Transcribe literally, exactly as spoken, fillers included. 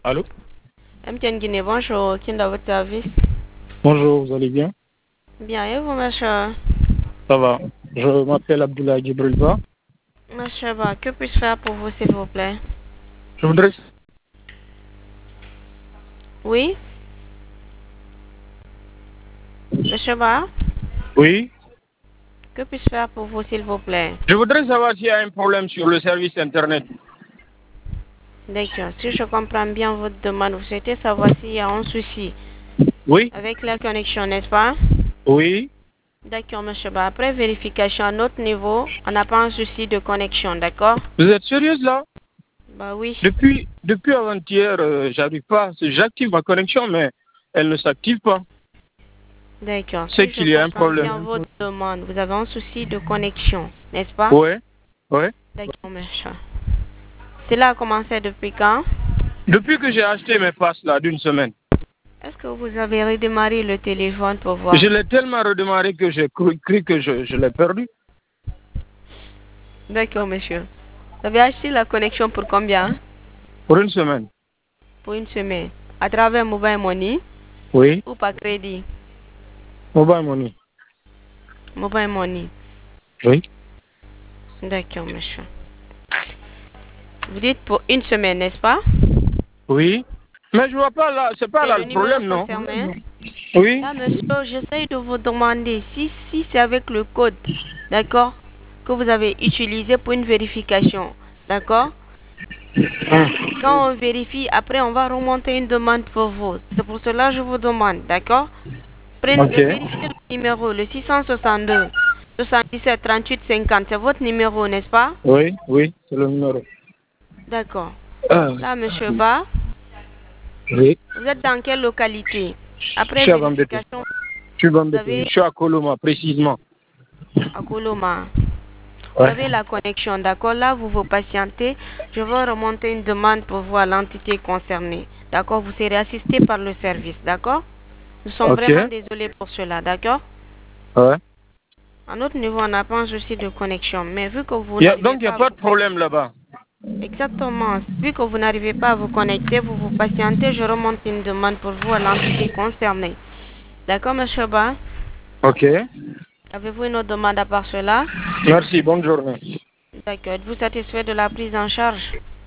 Allô? M T N Guinée, bonjour. Qui est dans votre service? Bonjour, vous allez bien? Bien, et vous, monsieur? Ça va. Je m'appelle Abdoulaye Djibrilba. Monsieur Ba, que puis-je faire pour vous, s'il vous plaît? Je voudrais... Oui? Monsieur Ba, Oui? que puis-je faire pour vous, s'il vous plaît? Je voudrais savoir s'il y a un problème sur le service Internet. D'accord. Si je comprends bien votre demande, vous souhaitez savoir s'il y a un souci Oui? avec la connexion, n'est-ce pas? Oui? D'accord, monsieur Ba. Après vérification à notre niveau, on n'a pas un souci de connexion, d'accord? Vous êtes sérieuse là? Bah oui. Depuis, depuis avant-hier, euh, j'arrive pas. J'active ma connexion, mais elle ne s'active pas. D'accord. C'est Si je qu'il y a un comprends bien problème. votre demande, vous avez un souci de connexion, n'est-ce pas? Ouais? Ouais? D'accord, monsieur. Cela a commencé depuis quand? Depuis que j'ai acheté mes passes là, d'une semaine, Est-ce que vous avez redémarré le téléphone pour voir? je l'ai tellement redémarré que j'ai cru, cru que je, je l'ai perdu. D'accord, monsieur. Vous avez acheté la connexion pour combien? Pour une semaine. Pour une semaine. À travers Mobile Money Oui? ou par crédit? Mobile money. Mobile Money. Oui? D'accord, monsieur. Vous dites pour une semaine, n'est-ce pas? Oui? Mais je vois pas là, c'est pas C'est là le le numéro problème, non? concerné. Oui? Là, monsieur, j'essaye de vous demander si, si c'est avec le code, d'accord, que vous avez utilisé pour une vérification, d'accord? Quand on vérifie, après, on va remonter une demande pour vous. C'est pour cela que je vous demande, d'accord? Prenez, Ok. vérifiez le numéro, le six cent soixante-deux, soixante-dix-sept, trente-huit, cinquante. C'est votre numéro, n'est-ce pas? Oui, oui, c'est le numéro. D'accord. Ah, Là, monsieur Ba, oui. vous êtes dans quelle localité? Je Après suis à Bambété. vérification, Je suis à vous Bambété. avez Je suis à Coloma, précisément. à Coloma. Vous Ouais. avez la connexion, d'accord? Là, vous vous patientez. Je vais remonter une demande pour voir l'entité concernée. D'accord? Vous serez assisté par le service, d'accord? Nous sommes Ok. vraiment désolés pour cela, d'accord? Ouais. À notre niveau, on n'a pas un souci de connexion, mais vu que vous Y a- n'arrivez donc, il n'y a pas à pas vous de problème là-bas. exactement, vu que vous n'arrivez pas à vous connecter, vous vous patientez, je remonte une demande pour vous à l'entité concernée. D'accord, monsieur Ba? Ok. Avez-vous une autre demande à part cela? Merci, bonne journée. D'accord. Êtes-vous satisfait de la prise en charge?